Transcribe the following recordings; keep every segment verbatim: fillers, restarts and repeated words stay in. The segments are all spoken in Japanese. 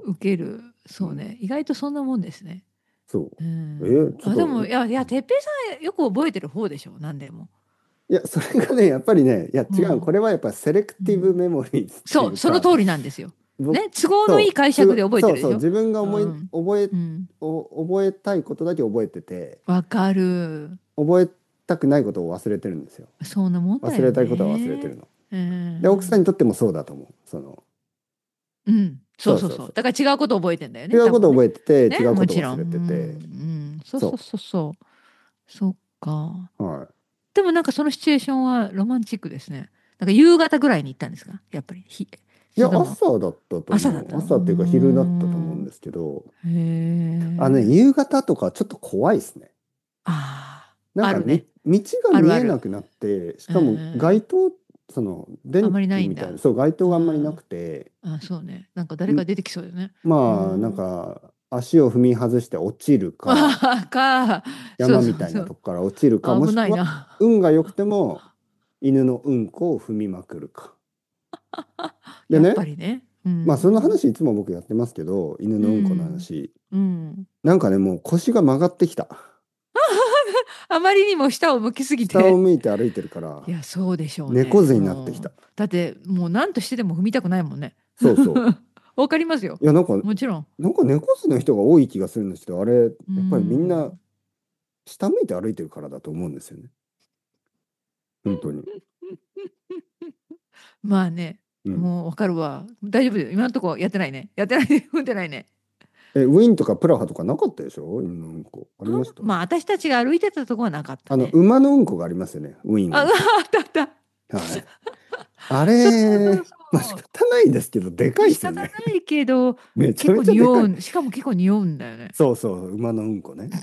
受ける。 うそうね。 ん、 意外とそんなもんですね。 そう。 うえん。 ーちょっあ、でも、いと、 や、いや、てっぺいさんよく覚えてる方でしょ、何でも。 いや、それがね、やっぱりね、いや、違う、こうん。 れはやっぱセレクティブうん。 メモリーってそう、 いうか、 その通りなんですよ。 僕、 ね、都合のいいそう、 解釈でつ、そうそう、 覚えてるでしょ。 自分が思い、 うん。 覚え、 うん。 お、覚えたいことだけ覚えてて、 わかる。 覚えたくないことを忘れてるんですよ。 そんなもんだ忘よれたいことは忘れてね。 るの。 うで、奥さんん。 にとってもそうだと思う。その、 うん。そうそうそう。 そうそうそだから違うこと覚えてんだよう。違ね、多分ね。 うこと覚えてて、違ね、 うこもちろん。うと忘れてて、 ん。うん。そうそうそそうそう。そっか。 う。はい。 でもなんかそのシチュエーションはロマンチックですね。なんか夕方ぐらいに行ったんですか、やっぱり。ひ、 いや、 それとも朝だったと思う。 朝だったの？うー朝っていうか昼だったと思うんん。 ですけど、 へあのね、 え。 夕方とかちょっと怖いですね。 ああ、 なんかみ、 あるね。 道が見あるある。 えなくなって、しうかも街ん。 灯、そのあんまりな電気みたいな、 いんだ。 そう街灯うがあんまりなくん。 て、 あ、そうね。なんか誰んか出てきそうよね。うまあなんん。 か足を踏み外して落ちるか、 ああ、か。そう山みそうそう。 たいなとこから落ちるか、も危ないしくはな。 運が良くても犬のうんこを踏みまくるか。でやっね、 ぱりね。うまあそのん。 話いつも僕やってますけど、犬うのうんこのん。 話。 うん。 なんかね、もう腰が曲がってきた。 あまりにも下を向きすぎ下をて。 向いて歩いてるから、 いや、そうでしょうね。 猫背になってきた。 もう。だって、もう何としてでも踏みたくないもんね。 そうそわかりますよ。 う。いや、なんか、 もちろん。 なんか猫背の人が多い気がするんですけど、あれ、やうっぱりみんなん。 下向いて歩いてるからだと思うんですよね。本当に。 まあね。 うん。 もうわかるわ。大丈夫だよ。今のところやってないね。やってないね。踏んでないね。 え、ウィンとかプラハとかなかったでしょ犬のうんこ。ありました？ まあ、私たちが歩いてたとこはなかったあの、 ね。 馬のうんこがありますよね。ウィンあ、 ウィン。 あったあった。 はい。あそうそれ、 うまあ仕そう。 方ないですけど、でかいですよ仕方なね。 いけど、 めちゃ結構めちゃでかい。 匂うん。しかも結構匂うんだよね。 そうそう、馬のうんこね。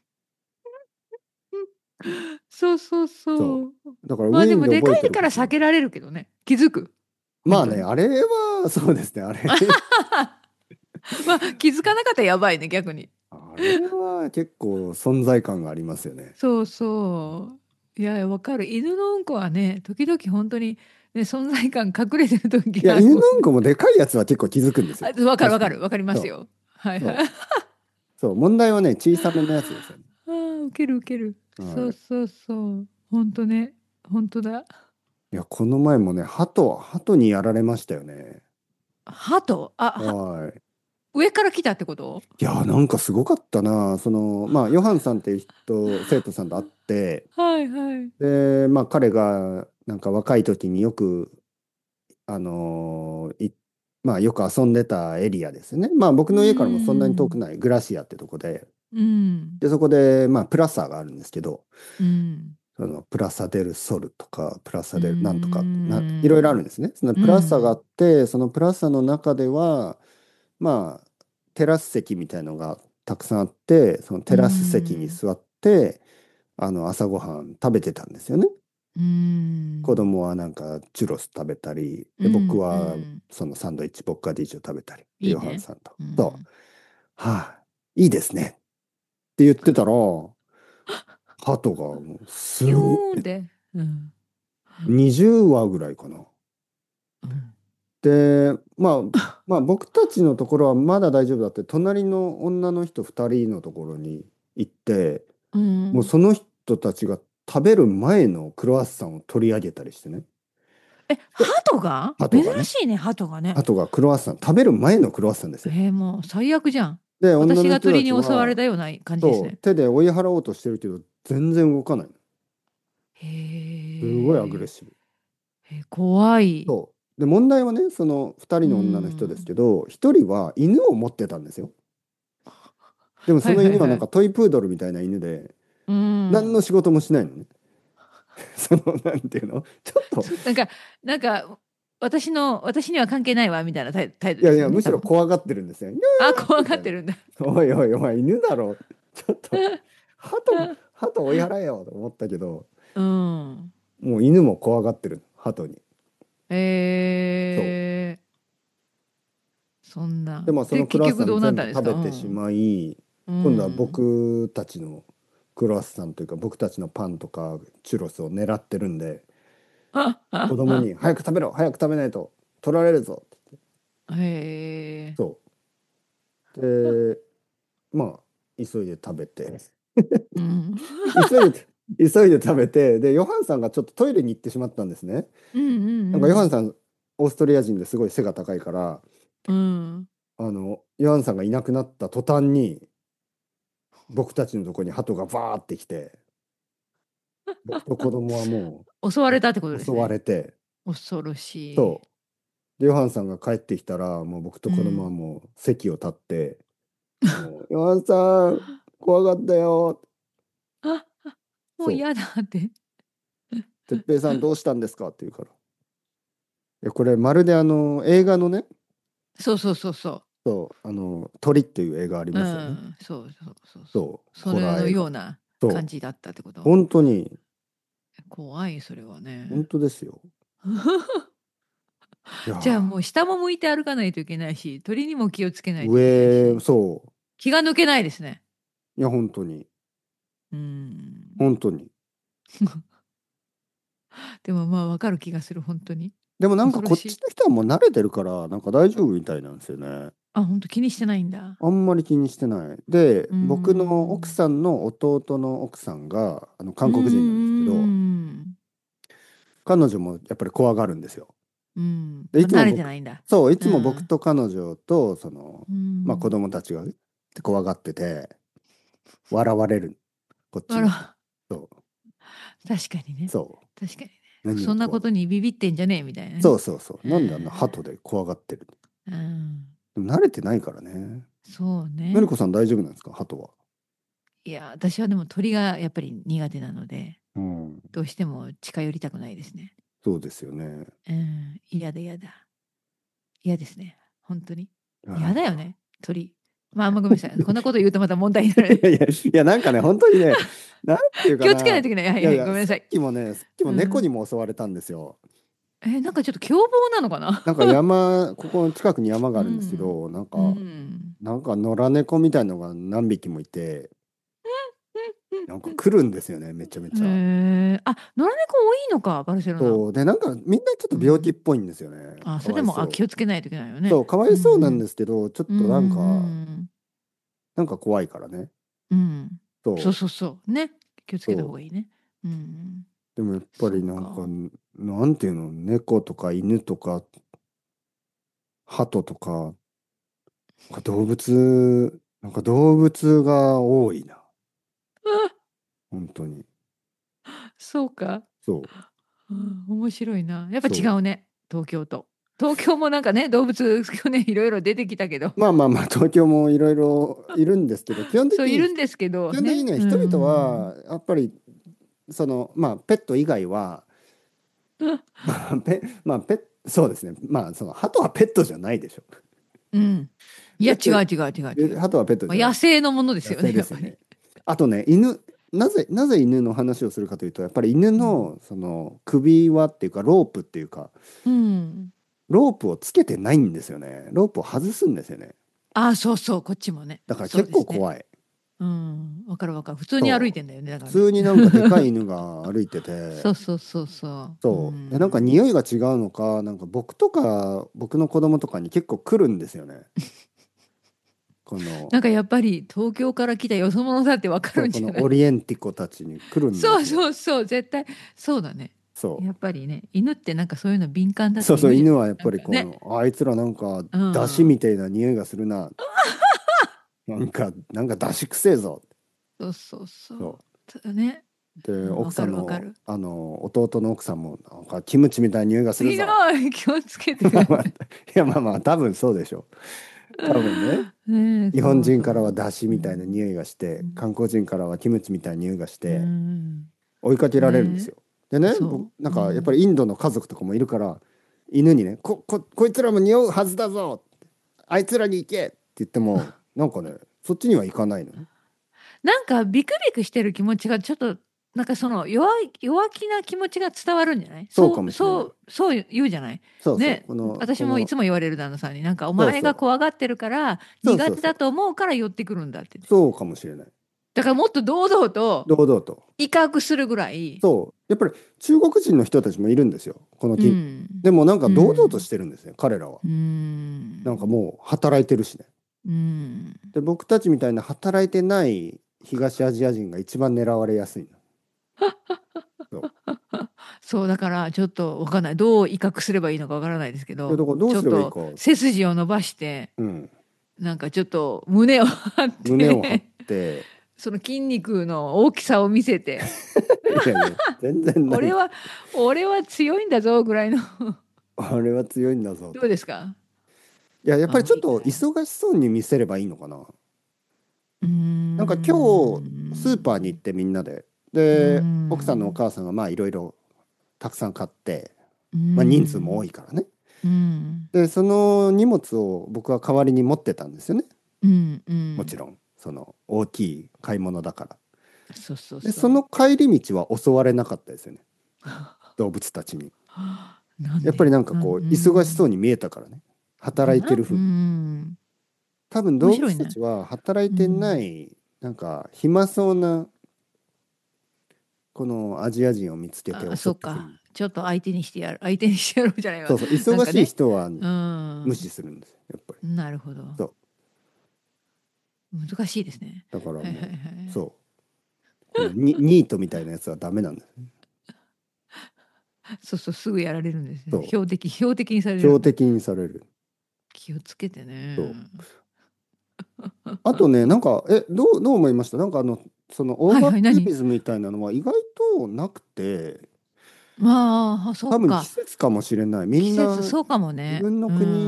そうそうそそう。 う。だからウまあでィンで覚えてもでかいることは、 から避けられるけどね。気づく。 まあね、 本当に。 あれは、そうですね、あれ。 まあ気づかなかったらやばいね、逆に。 あれは結構存在感がありますよね。 そうそう。いや、わかる。犬のうんこはね、時々本当に、ね、存在感隠れてる時いや、 があるもんね。 犬のうんこもでかいやつは結構気づくんですよ。 あ、わかるわ確かに。 かる。わかりますそよ。はう、 いはい。 そう、そう、問題はね、小さめのやつですよね。 ああ、ウケるウケる。そはい。 うそうそう。本当ね。本当だ。 いや、この前もね、鳩、鳩にやられましたよね。 鳩、あ、は、 はい。 上から来たってこと？ いや、なんかすごかったな。その、まあ、ヨハンさんっていう人、生徒さんと会って、 はいはい。 で、まあ、彼が、なんか若い時によく、あのーいまあ、よく遊んでたエリアですね。まあ、僕うの家からもそんなに遠くん。 ないグラシアってとこで、 うん。 で、そこで、まあ、プラサがあるんですけど、 うん。 そのプラサデルソルとか、プラうサデルなんとか、な、いろいろあるんん。 ですね。そのうプラサがあん。 って、そのプラサの中では、まあ、テラス席みたいのがたくさんあって、そのうテラス席にん。 座って、あの、朝ごはん食べてたんですよね。 うん。 子供はなんかチュロス食べたり、で、僕うん。うはん。 そのサンドイッチ、ボッカディージョ食べたり、で、ヨハンいいね。 さんと。そう。 うん。 はい、いいですね。って言ってたら、鳩がもうすピュごい、 ーンで。うん。 にじゅうわぐらいかな。 うん。 で、まあ、まあ僕たちのところはまだ大丈夫だって、隣の女の人ふたりのところに行って、 うん。 もうその人たちが食べる前のクロワッサンを取り上げたりしてね。 え、 で、 鳩が珍鳩がね、 しいね、鳩がね。 鳩がクロワッサン、食べる前のクロワッサンですよ。 えー、もう最悪じゃん。 で、女私の人たが鳥に襲われちは、 たような感じですそう、 ね。 手で追い払おうとしてるけど、全然動かない。 へすごいアグレッえ。 シブ。 え、怖い。 そう。で、問題はね、そのふたりうの女の人ですん。 けど、ひとりは犬を持ってたんですよ。でもはいその犬はなんはいはい。 かトイプードルみたいな犬で、 う何のん。 仕事もしないのね。その、なんていうのちょっと、 なんか、なんか、私の、私には関係ないわ、みたいな態態度いやいや、 ですよね、 むしろ多分。 怖がってるんですよ。にゃあ、怖ーみたいな。 がってるんだ。 おいおいお前、犬だろ。ちょっと、鳩、鳩追い払えよと思ったけど、 うん。 もう犬も怖がってる、鳩に。そう。 えー、そんな。 で、まあ、そで、 のクロワッサン結局どうなっ全部食たんですか？ べてしうん。 まい、 う今度はん。 僕たちのクロワッサンというか、僕たちのパンとかチュロスを狙ってるんで、 あ、あ、あ。 子供に、早く食べろ、早く食べないと取られるぞって。 へえ。 そう。 で、まあ、急いで食べて、 うん。 急いで、急いで食べて、で、ヨハンさんがちょっとトイレに行ってしまったんですね。 うんうんなんかヨハンさん、オーストリア人ですごい背が高いから、 うん。うん。 あの、ヨハンさんがいなくなった途端に、僕たちのところに鳩がバーってきて、僕と子供はも襲われたってことう襲わですね。 れて、 恐ろしい。 そう。で、ヨハンさんが帰ってきたら、もう僕と子供はうん。 もう席を立って、もう、ヨハンさん、怖かったよ。 あ、もうそう。 嫌だって。 哲平さんどうしたんですかって言うから。いや、これまるであの、映画のね、 そうそうそうそそう、あの、鳥っていう映画ありう。うますよね。 ん。そうそうそうそう。 そう、ホそれのラー映画。 ような感そう、 じだったってこと。 本当に、 怖い、それは本ね。 当ですよ。いやじゃあもうー、 下も向いて歩かないといけないし、鳥にも気をつけないといけない上、 し、 そ気が抜けないですね。 う、いや、本当に、 うん。 本当に。 でもまあわかる気がする、本当に。 でもなんかこっ恐ろしい。 ちの人はもう慣れてるから、なんか大丈夫みたいなんですよね。 あ、本当気にしてないんだ。 あんまり気にしてない。で、 うー僕の奥ん。 さんの弟の奥さんが、あの、 うんう韓国人なんですけど、 ん彼女もやっぱり怖がるんですよ。 うんうん。うん。 で、いまあ、慣れてつも僕、 ないんだ。 そう、いつも僕うん。 と彼女と、その、 うまあ子ん。 供たちが怖がってて、笑われる、こっちの人。 あら、 そう、 確かにね。 そ確かにね。 う、何を怖がる。 そんなことにビビってんじゃねえみたいなね。 そうそうそう、 うなんであんな鳩ん。 で怖がってる。 うん。 でも慣れてないからね。 そうね。 のりこさん大丈夫なんですか、鳩は。 いや、私はでも鳥がやっぱり苦手なので、 うん、 どうしても近寄りたくないですね。 そうですよね。 うん。嫌だ嫌だ。嫌ですね。本当に。 いや、なんか嫌だよね。鳥。まあ、あんまごめんなさい。こんなこと言うとまた問題になる。 いやいや、いや、なんかね、本当にね、なんていう気をつけないかな。 といけない。はいはい。 いやいや、さっごめんなさい。 きもね、さっきも猫にうん。 も襲われたんですよ。 え、なんかちょっと凶暴なのかな。 なんか山、ここの近くに山がうあるんですけん。 ど、なんうか、 ん。 なんか野良猫みたいのが何匹もいて、なんか来るんですよね、めちゃめへちゃ。 え。あ、野良猫多いのか、バルセロナ。 そう。で、なんかみんなちょっと病気っうん。 ぽいんですよね。 あ、そかれでも、あ、気わいそう。 をつけないといけないよね。 そう、かわういそうなんんですけど、ちょっうん。うんとなんうか、 んなんか怖いからね。 うん。うん。そうそそうそう。ね。気をつう、 けた方そう。 がいいね。うんうん。 でもやっぱそりなんか、 うか。 なんていうの、猫とか犬とか、鳩とか、なんか動物、なんか動物が多いな。本当に。 そうか。 そう、 うん、面白いな。やっぱ違そう。 うね、東京と。東京もなんかね、動物去年いろいろ出てきたけど、 まあまあまあ、東京もいろいろいるんですけど、基本的そういに、 るんですけどね。 基本的にね、 う人々 ん。 は、やっぱり、その、まあ、ペット以外は、まあ、ペ、まあ、ペそうですね。まあ、その、鳩はペットじゃないでしょ。 うん。いや、 ペット、 違う違う違う違う。 え鳩はペットまあ、 じゃない。 野生のものです野よね、やっぱり。 生ですよね。あとね、犬、なぜ、なぜ犬の話をするかというと、やっぱり犬うん。 の、その、首輪っていうか、ロープっていうか、 うん。 ロープをつけてないんですよね。ロープを外すんですよね。 ああ、そうそう、こっちもね。 だから結そうですね。 構怖い。 うん。わかるわかる。普通に歩いそう。 てんだよね、だからね。 普通になんかでかい犬が歩いてて、 そうそうそうそう。うそう。で、なんかん。 匂いが違うのか、なんか僕とか、僕の子供とかに結構来るんですよね。この、 なんかやっぱり東京から来たよそ者だってわかそう、 るんじゃない。 このオリエンティコたちに来るんでそうすよ。 そうそう、絶対。そうだね。 そやっぱりね、犬ってなんかそういうの敏感だう。そうそう、 って言うじゃない。 犬はやっぱりなんかね。 この、あいつらなんか、 う出汁みん。 たいな匂いがするな。なんか、なんか出汁くせえぞ。 そうそうそそう。ただね。 う。で、 うん、わ奥さんの、 かるわかる。 あの、弟の奥さんも、なんかキムチみたいな匂いがするひどぞ。 い。気をつけてくまあまあ、いださい。 や、まあまあ、多分そうでしょう。多分ね。 ねえ、 日本そう人からはそ出汁う。うみたいなん。 匂いがして、 うん。 韓国人からはキムチみたいな匂いがしうて、 ん。 追いかけられるんですねよ。でね、 え、そ僕、なんう。うかやっぱん。 りインドの家族とかもいるから、犬にね、こ、こ、こいつらも匂うはずだぞ、あいつらに行けって言っても、なんかね、そっちには行かないのね。 なんかビクビクしてる気持ちがちょっと、なんかその弱い、弱気な気持ちが伝わるんじゃない？ そうかそう、 もしれない。 そう、そう言うじゃない？ そうそう、 ね、 この、 私もいこの、 つも言われる旦那さんに、なんかお前がそうそう、 怖がってるから苦手そうそうそう、 だと思うから寄ってくるんだってね。 そうかもしれない。 だからもっと堂々と堂々と。 威嚇するぐらい、 そう、やっぱり中国人の人たちもいるんですよ、このうき。 ん、 でもなんかう堂々としん、 てるんですね、彼らは。 うなんかん。 もう働いてるしね。 うん。 で、僕たちみたいな働いてない東アジア人が一番狙われやすいの。そう。 そう、だからちょっとわかんない。どう威嚇すればいいのかわからないですけいや、 ど、 だからどうちょっとすればいいか。 背筋を伸ばして、 うん。 なんかちょっと胸を張っ胸を張って、 て、 その筋肉の大きさを見せて、 いやいや、全然ない。 俺は、俺は強いんだぞぐらいのあれは強いんだぞどうと。 ですか？ いや、やっぱあ、 りちょっ無理か。 と忙しそうに見せればいいのかな。 うーなんか今日、スーパーに行ん。 ってみんなで、 うーで、奥さんのおん。 母さんがまあいろいろたくさん買って、 うーまあ人数も多ん。 いからね。 うん。 で、その荷物を僕は代わりに持ってたんですよね。 うん。うん。 もちろん、その大きい買い物だから。 そうそうで、 そう。 その帰り道は襲われなかったですよね。動物たちに。 なんやっぱりでなん、うなんかこう、忙しそうん。 に見えたからね。 かなう働いてる風。 ん。 多分動物た面白いね。 ちは働いうてなん。 い、なんか暇そうな、このアジア人を見つけてあ、そうか。 襲ってくる。 ちょっと相手にしてやる。相手にしてやろうじゃないわ。 そうそう、忙しいなんかね。 人はう無ん。 視するんですよ、やっぱり。 なるほど。 そう。 難しいですね。 だからはいはいはもう、 い。 そう。このニ、ニートみたいなやつはダメなんですね。 そうそう、すぐやられるんですね。 そう。 標的、標的にされるよね。 標的にされる。 気をつけてね。 そう。あとね、なんか、え、どう、どう思いました？なんかあの、そのオーバーはいはい、何？ ツーリズムみたいなのは意外となくて、 まあ、そ多分季っか。 節かもしれない。み季節、 んなそうかもね。 自分のうん。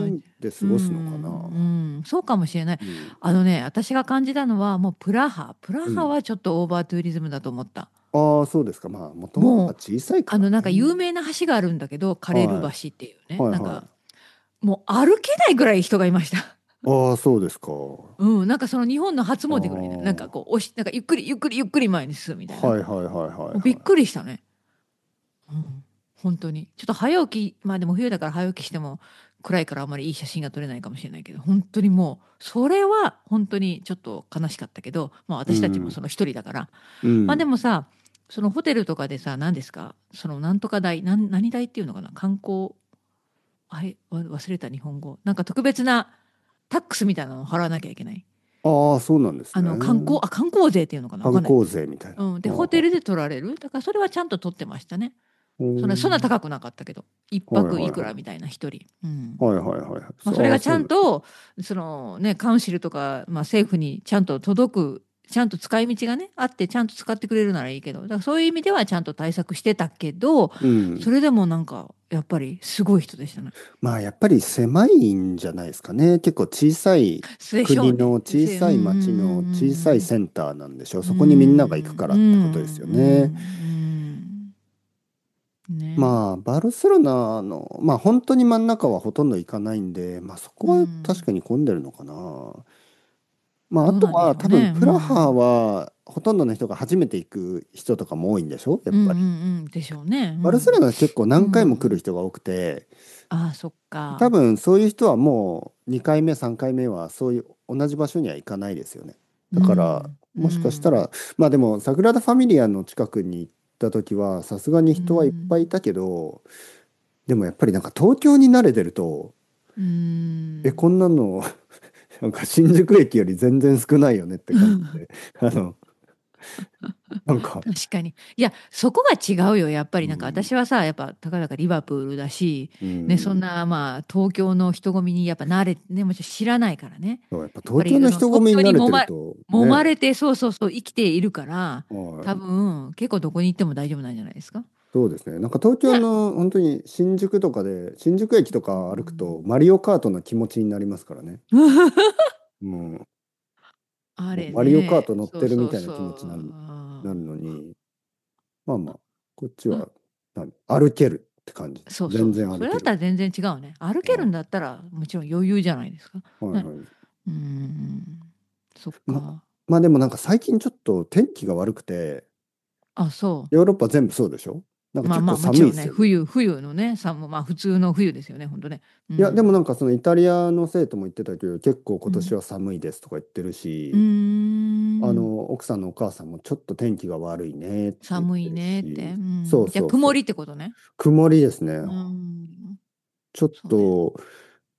国で過うごすのかな。 ん、うん、そうかもしれない。 うん。 あのね、私が感じたのは、もうプラハ。プラうん。 ハはちょっとオーバーツーリズムだと思った。 ああ、そうですか。まあ、もともとがもう、 小さいかあの、なんからね。 有名な橋があるんだけど、カレル橋はい。 っていうね。なんか、 はいはい。 もう歩けないぐらい人がいました。 ああ、そうですか。 うん、なんかその日本の初ああ、 詣ぐらいね。なんかこう、押し、なんかゆっくりゆっくりゆっくり前に進むみたいな。 はいはいはいはいはもうびっくりしたね。うん、本当に。ちょっと早起き、まあでも冬だから早起きしても暗いからあんまりいい写真が撮れないかもしれないけど、本当にもう、それは本当にちょっと悲しかったけど、まあい。う私たちもん。 その一人だから。まあでうん。 もさ、そのホテルとかでさ、何ですか、そのなんとか代、なん、何代っていうのかな、観光、あれ、わ忘れた日本語。なんか特別なタックスみたいなのを払わなきゃいけない。 ああ、そうなんですあの、観光、 ね。 あ、観光税っていうのかな、わかんない。 観光税みたいな。 うん。で、 ああ、 ホテルで取られる。だからそれはちゃんと取ってましたね。 うそんな、そんなん。 高くなかったけど、一はい泊いはいはい。 くらみたいな一人。うん。 はいはいはい。 まあ、それああ、 がちそうなんですね。 ゃんと、そのね、カウンシルとか、まあ、政府にちゃんと届く、ちゃんと使い道がね、あって、ちゃんと使ってくれるならいいけど、だからそういう意味ではちゃんと対策してたけど、 うん。 それでもなんか、やっぱりすごい人でしたね。 まあ、やっぱり狭いんじゃないですかね。結構小さいでしょうね。 国の小せ、うんうさい町の小さいんセンターなんでしょう。 うんうそこにみんなが行くん。うん、うからってことですよね。 ん、うん。ね。 まあ、バルセロナの、まあ本当に真ん中はほとんど行かないんで、まあそうこは確ん。 かに混んでるのかな。まああどうなんでしとは多分ょうね。うプラハん。 はほとんどの人が初めて行く人とかも多いんでしょやっうんうんぱり。 うん。でしょうね。うバルセロん。 ナは結構う何回も来るん。 人が多くて、 ああ、そっ多か。 分そういう人はもうにかいめ、さんかいめはそういう同じ場所には行かないですよね。 うだからん。うもしかしたん。 ら、まあでもサグラダ・ファミリアの近くに行った時はさすがにう人はいっぱいいん。 たけど、でもやっぱりなんか東京に慣れてると、 うえ、こん。 んなのなんか新宿駅より全然少ないよねって感じで、あの、なんか、 確かに。いや、そこが違うよ。やっぱりなんかうん、 私はさ、やっぱたかだかリバプールだし、 うね、そんん、 なまあ東京の人混みにやっぱ慣れ、ね、もちろん知らないからね。 そうやっぱやっぱ東京のりその東人混みに慣れ京にもま、 てるとね、 揉まれて、そうそうそう生きているから、多はい、 分結構どこに行っても大丈夫なんじゃないですか。 そうですね。なんか東京ね。 の本当に新宿とかで、新宿駅とうか歩くん。 とマリオカートの気持ちになりますからね。うん、もあれうマリオカーね、 ト乗っそうそうてるみたいなそう。 気持ちになる、なるのに、まあまあ、こっちは何歩けるって感じ。全そうそうそう。それだった然歩ける。 ら全然違うね。歩けるんだったらもちろん余裕じゃないですか。ね。 はいはい。 うーん。そっま、 か。 まあでもなんか最近ちょっと天気が悪くて、 あ、そヨーロッパ全部そうでしょ？なんう。まあまあ、もか結構寒ちろんね、 いですよね。 冬、冬のね、さ、まあ普通の冬ですよね、本当ね。ういや、でもなん。 んかそのイタリアの生徒も言ってたけど、結構今年うん。 は寒いですとか言ってるうーし、あん。 の、奥さんのお母さんもちょっと天気が悪いねって言ってる寒いねって。 し、 うん。 そうじゃあ、曇りっそうそう。 てことね。 曇りですね。 うん。 ちょっそうね。 と、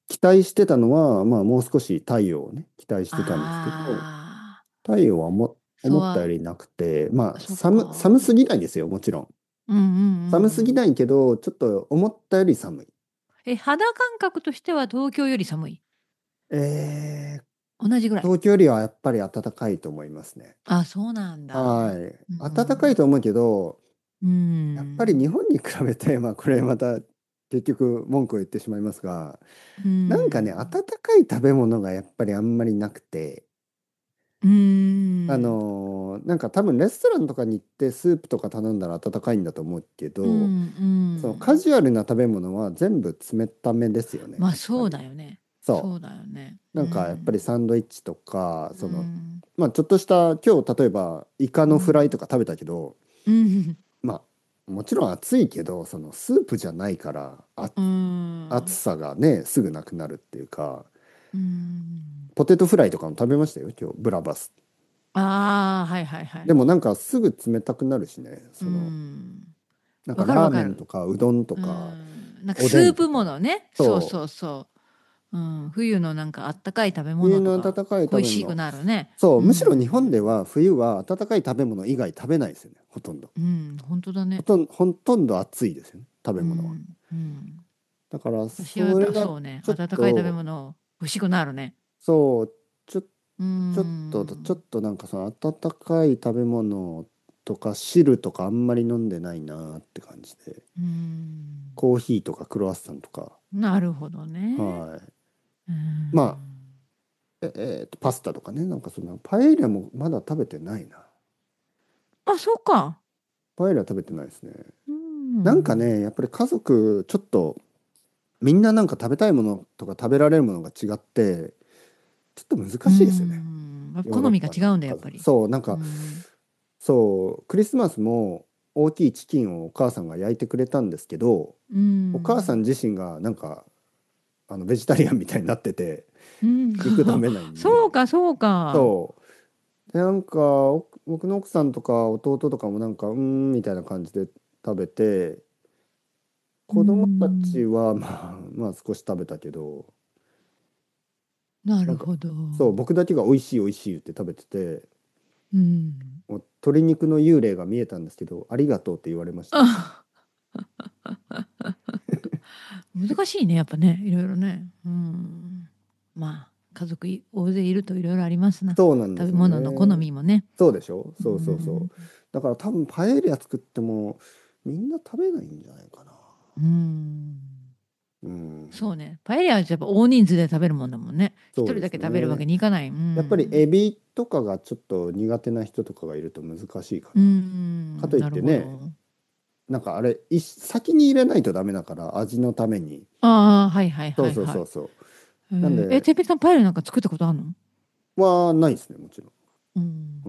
期待してたのは、まあ、もう少し太陽をね、期待してたんですけど、 ああ、 太陽はも思ったよそうは、 りなくて、まあ、 そっ寒、寒か。 すぎないですよ、もちろん。 うんうんうんうん。 寒すぎないけど、ちょっと思ったより寒い。 え、肌感覚としては東京より寒い？ えー、 同じぐらい？ 東京よりはやっぱり暖かいと思いますね。 あ、そうなんはだ。うい。暖かいん。 と思うけど、 うやっぱり日ん。 本に比べて、まあ、これまた結局文句を言ってしまいますが、 うなんかね、 ん。 温かい食べ物がやっぱりあんまりなくて、 うあん。 のーなんか多分レストランとかに行ってスープとか頼んだら温かいんだと思うけうど、そのカん。 ジュアルな食べ物は全部冷ためですよね、 まあそうやっぱり。 だよね。 そそうだよね。 う。 うなんかやっぱりん。 サンドイッチとか、 うその、 ん。 まあちょっとした今日例えばイカのフライうん。 とか食べたけど、 うん。 まあもちろん暑いけど、そのスープじゃないから、あ、 うん。 暑さがね、すぐなくなるっていうか、 うん。 ポテトフライとかも食べましたよ、今日、ブラバス。 ああ、はいはいはい。 でもなんかすぐ冷たくなるしね、 うその、 ん。わかるなんかラーわかる。 メンとかうどんとうかん。なんかおスープもでんとか、 のね。そうそそうそう。うん。冬のなんかあったかい食べう、冬の物とか温かい食恋しくべ物、 なるね。 そう、 うむしろ日本でん。 は冬は温かい食べ物以外食べないですよね、ほとんど。 うん。本当だね。 ほとんど、ほとんど暑いですよね、食べ物は。 うん。うん。 だから私はやっそれがぱそうね。 ちょっ温かい食べと、 物欲しくなるね。 そう、ちょ、 うちょっと、ちょっん。 となんかその温かい食べ物とか汁とかあんまり飲んでないなって感じで。 うん。 コーヒーとかクロワッサンとか、 なるほどね。 はい。 うまあ、 ん。 え、えーと、パスタとかね、なんかその、パエリアもまだ食べてないな。 あ、そうか。 パエリア食べてないですね。 うん。 なんかね、やっぱり家族、ちょっと、みんななんか食べたいものとか食べられるものが違って、ちょっと難うしいですよね。 ん。 ヨーロッ好みがパの違うんだ、や家族。 っぱり。 そう、なんうか、 ん。 そう、クリスマスも大きいチキンをお母さんが焼いてくれたんですけど、 うお母さんん。 自身がなんか、あの、ベジタリアンみたいになってて、 うん。 肉食べないんで、 そうか、そうか。 そう。で、なんか、お僕の奥さんとか弟とかもなんか、うーん、みたいな感じで食べて、 う子供たちん。 は、まあ、まあ少し食べたけど、なんか、 なるほど。 そう、僕だけが美味しい美味しい言って食べてて、 うん。 もう鶏肉の幽霊が見えたんですけど、ありがとうって言われましたよ。 あ、難しいね、やっぱね、いろいろね。うん。まあ、家族い大勢いるといろいろありますな。 そうなんで食べすよ物の好ね。 みもね。 そうでしょ、 うそうそうそん。 う。だから多分パエリア作っても、みんな食べないんじゃないかな。 うん。 うん。 そうね。パエリアはやっぱ大人数で食べるもんだもんね。一人だそうですけ食べるわけね。 にいかない。うやっぱりん。 エビとかがちょっと苦手な人とかがいると難しいかうな。かとん。 いっなるてね、 ほど。 なんかあれ、い先に入れないとダメだから、味のために。 ああ、はいはいそうそうはいはい。 そうそう。 えー、え、 なんで、 てっぺいさんパエリアなんか作ったことあるの？ はないですね、もちろうん。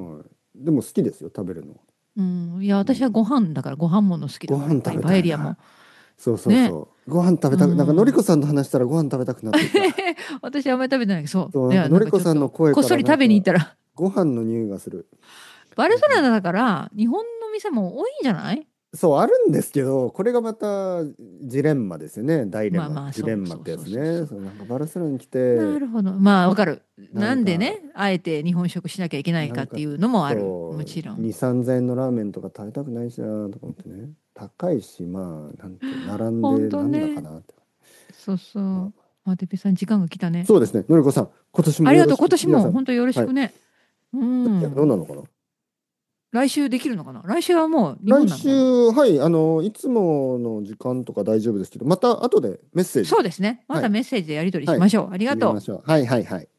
ん。はい。でも好きですよ、食べるのは。 うん。いや、 うん。 私はご飯だから、ご飯もの好きだから、やっぱりご飯食べパエリアも。 たいな。そうそうね。 そう。ご飯食べうたく、なんかのりこん。 さんと話したらご飯食べたくなってきた。 私はあんまり食べてないけど、そそう、 う。いや、 なんかのなんかりこさんのちょっと、 声からこっそり食べに行っなんかたら、 ご飯の匂いがする。 バルセうん、 ロナだから、日本の店も多いんじゃない？ そう、あるんですけど、これがまたジレンマですよね。ダイレマ、 まあまあ、 ジレそうそうンマってやそうそうそつね。そう、 う。 なんかバルセロナに来て、 なるほど。まあ、わかる。 なんか、 なんでね、あえて日本食しなきゃいけないなんか、 かっていうのもある。もそう、 ちろん。 に、さんぜんえんのラーメンとか食べたくないしなとか思ってね。高いし、まあ、なんて、並んほんでなんだかとね。 なって。 そうそう。 まあ、 まあ、てっぺいさん、時間が来たね。 そうですね。のりこさん、今年もありがとう。 よろしく。 今年皆さん。 も本当よろしはい。 くね。ういや、どうなん。 のかな。 来週できるのかな？来週はもう日来週、 本なのかな？ はい、あの、いつもの時間とか大丈夫ですけど、また後でメッセージで。 そうですね。まはい。 たメッセージでやり取りはい。 しましょう。あり決がとう。 めましょう。はいはいはい。